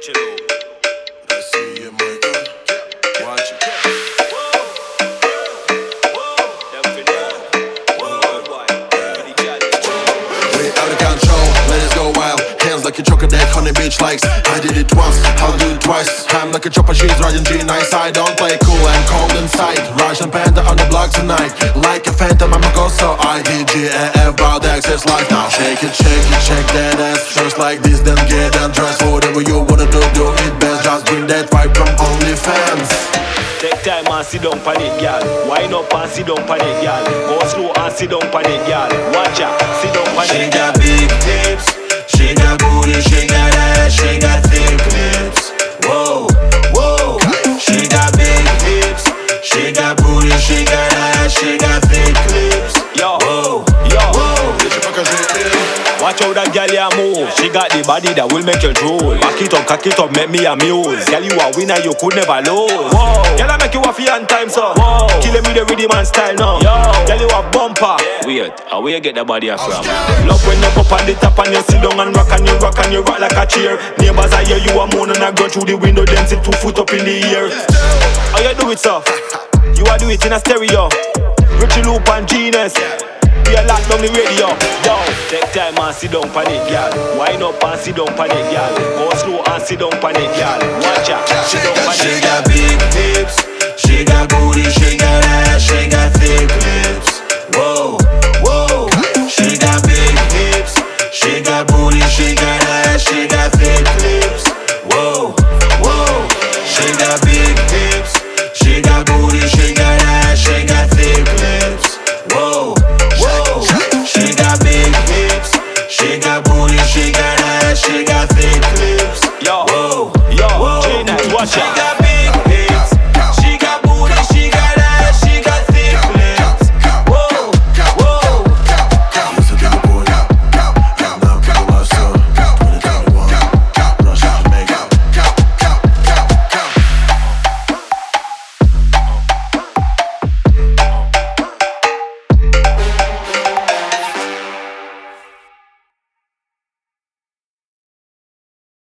Richie Lou. Россия, мой дом. Watch it. We out of control, let us go wild. Hands like a chocolate, honey bitch likes. I did it once, I'll do it twice. I'm like a chopper, she's riding G9. I don't play cool, I'm cold inside. Russian panda on the block tonight. Like a phantom, I'm a ghost, so IDGAF, about the access life now. Shake it, check that ass. Just like this, then get undressed. Whatever you wanna do it best. Just bring that vibe from OnlyFans. Take time and sit down pan it, girl. Wind up and sit down pan it, girl. Go slow and sit down pan it, girl. Watch out, sit down pan it. She got big hips, she got booty, she got ass, she got thick lips. Whoa, whoa. She got big hips, she got booty, she got ass, she got thick lips. Yo, Whoa, yo. whoa. Watch how that girl ya move. She got the body that will make you drool. Back it up, cock it up, make me amuse. Girl, you a winner, you could never lose. Whoa. Girl, I make you a fee on time, so. Whoa. Kill me the rhythm and style now. Yo. Girl, you a bumper. Weird, how you get the body from? Love when you up on the top and you sit down and rock and you rock and you rock like a chair. Neighbors I hear you a moan and I go through the window, then sit 2 foot up in the air. How you do it, sir? You a do it in a stereo. Richie Loop and Genius. We a lock down the radio. Yo, take time and sit down pan it, girl. Wind up and sit down pan it, girl. Go slow and sit down pan it, girl. Watch out, sit down pan it. She got big hips, she got booty, she got ass, she got thick lips. Whoa, whoa. She got big hips, she got booty, she got ass, she got thick lips. Whoa, whoa. She got big hips, she got booty, she got ass, she got thick lips. Whoa, whoa. She got big hips, she got booty, she got ass, she got thick lips. Yo, Whoa, yo, whoa. Genius, watch out.